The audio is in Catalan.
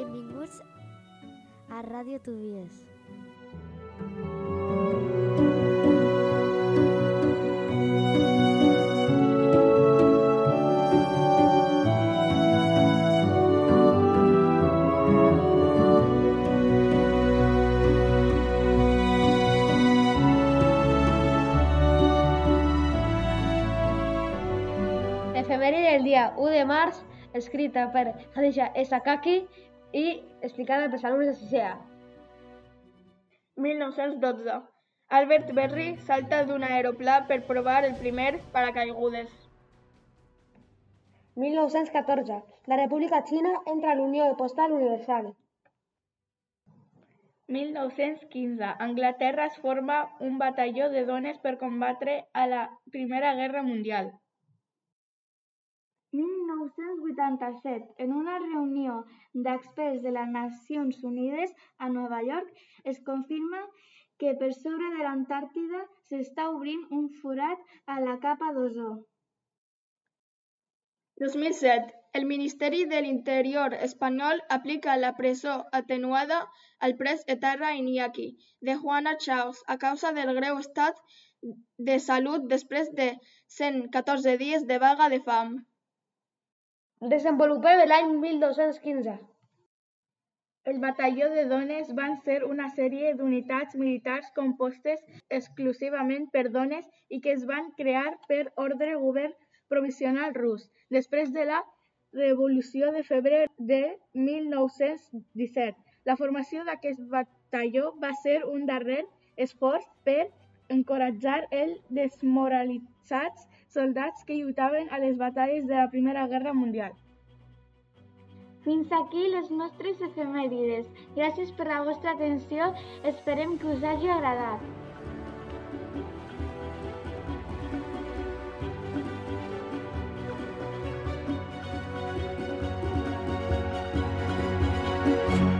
Benvinguts a Ràdio Tobies. L'efemèride del dia 1 de març, escrita per Hadisha Esakaki i explicada pels alumnes de sisè A. 1912. Albert Berry salta d'un aeroplà per provar el primer paracaigudes. 1914. La República Xina entra a la Unió Postal Universal. 1915. Anglaterra es forma un batalló de dones per combatre a la Primera Guerra Mundial. 1987. En una reunió d'experts de les Nacions Unides a Nova York es confirma que per sobre de l'Antàrtida s'està obrint un forat a la capa d'ozó. 2007. El Ministeri de l'Interior espanyol aplica la presó atenuada al pres etarra Iñaki de Juana Chaos a causa del greu estat de salut després de 114 dies de vaga de fam. Desenvolupem l'any 1215. El batalló de dones van ser una sèrie d'unitats militars compostes exclusivament per dones i que es van crear per ordre govern provisional rus, després de la Revolució de Febrer de 1917. La formació d'aquest batalló va ser un darrer esforç per encoratjar els desmoralitzats soldats que lluitaven a les batalles de la Primera Guerra Mundial. Fins aquí les nostres efemèrides. Gràcies per la vostra atenció. Esperem que us hagi agradat.